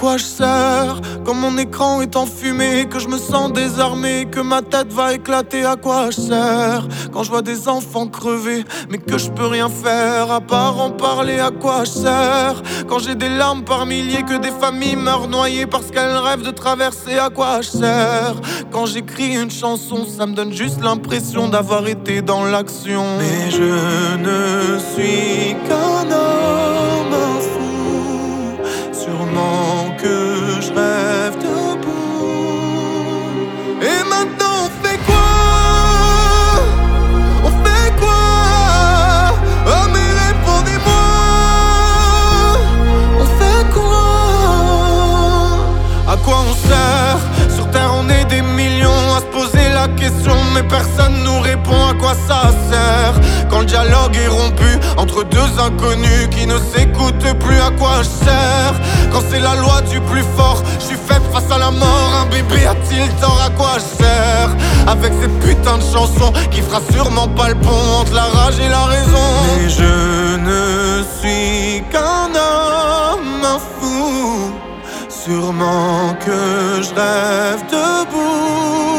quoi je sers? Quand mon écran est en fumée, que je me sens désarmé, que ma tête va éclater, à quoi je sers? Quand je vois des enfants crever, mais que je peux rien faire à part en parler, à quoi je sers? Quand j'ai des larmes par milliers, que des familles meurent noyées parce qu'elles rêvent de traverser, à quoi je sers? Quand j'écris une chanson, ça me donne juste l'impression d'avoir été dans l'action. Mais je ne suis qu'un homme fou, sûrement que je rêve debout. Et maintenant on fait quoi? On fait quoi? Oh mais répondez-moi. On fait quoi? À quoi on sert? Sur terre on est des millions à se poser la question, mais personne nous répond à quoi ça sert. Quand le dialogue est rompu entre deux inconnus qui ne s'écoutent plus, à quoi je sers? Quand c'est la loi du plus fort, je suis faible face à la mort. Un bébé a-t-il tort? À quoi je sers? Avec ces putains de chansons qui fera sûrement pas le pont entre la rage et la raison. Mais je ne suis qu'un homme fou, sûrement que je rêve debout.